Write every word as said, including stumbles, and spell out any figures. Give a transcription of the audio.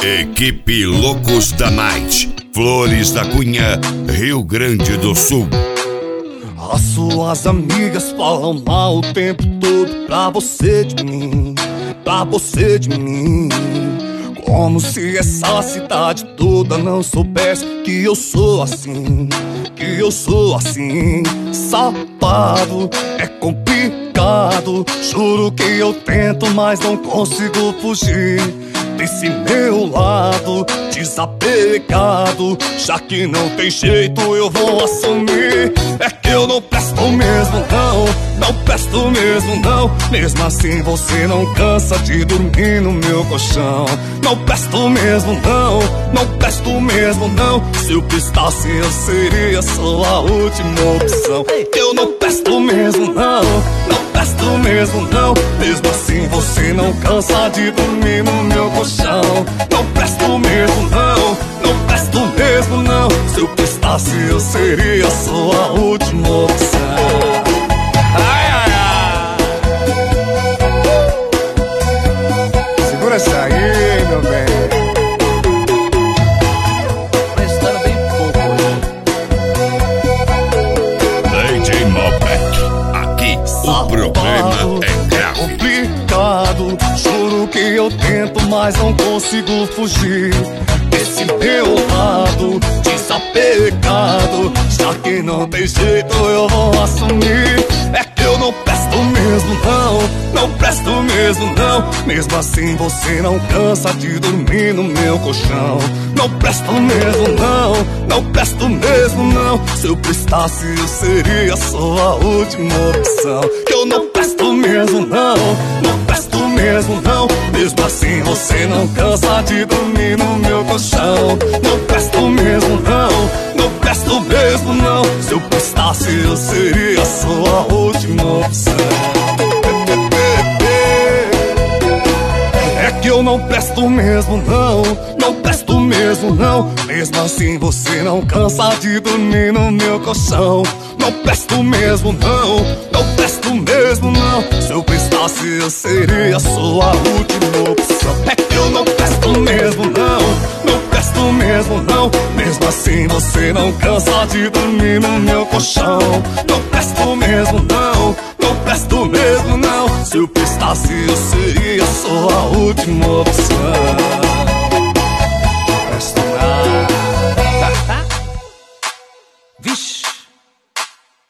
Equipe Loucos da Night, Flores da Cunha, Rio Grande do Sul. As suas amigas falam mal o tempo todo pra você de mim, pra você de mim. Como se essa cidade toda não soubesse que eu sou assim, que eu sou assim. Safado, é complicado. Juro que eu tento, mas não consigo fugir desse meu lado desapegado. Já que não tem jeito, eu vou assumir. É que eu não presto mesmo, não, não presto mesmo, não. Mesmo assim você não cansa de dormir no meu colchão. Não presto mesmo, não, não presto mesmo, não. Se eu prestasse eu seria sua última opção. Eu não presto mesmo, não, não presto mesmo, não. Mesmo assim você não cansa de dormir no meu colchão. Não presto mesmo, não, não presto mesmo, não. Se eu prestasse eu seria sua última opção. Ai, ai, ai. Segura essa aí, meu bem. Prestando bem pouco, né? D J Malbec, aqui o problema é grave. Complicado, juro que eu tento, mas não consigo fugir desse meu lado desapegado. Já que não tem jeito, eu vou assumir. É que eu não presto mesmo, não, não presto mesmo, não. Mesmo assim você não cansa de dormir no meu colchão. Não presto mesmo, não, não presto mesmo, não. Se eu prestasse eu seria sua última opção. Que eu não presto mesmo, não, não presto mesmo, não. Mesmo assim você não cansa de dormir no meu colchão. Não presto mesmo, não, não presto mesmo, não. Se eu prestasse eu seria sua última opção. É que eu não presto mesmo, não, não presto mesmo, não. Mesmo assim você não cansa de dormir no meu colchão. Não presto mesmo, não, não presto mesmo, não. Se eu prestasse eu seria sua última opção. É que eu não presto mesmo, não, não presto mesmo, não. Mesmo assim você não cansa de dormir no meu colchão. Não presto mesmo, não, não presto mesmo, não. Se eu prestasse eu seria sua última opção.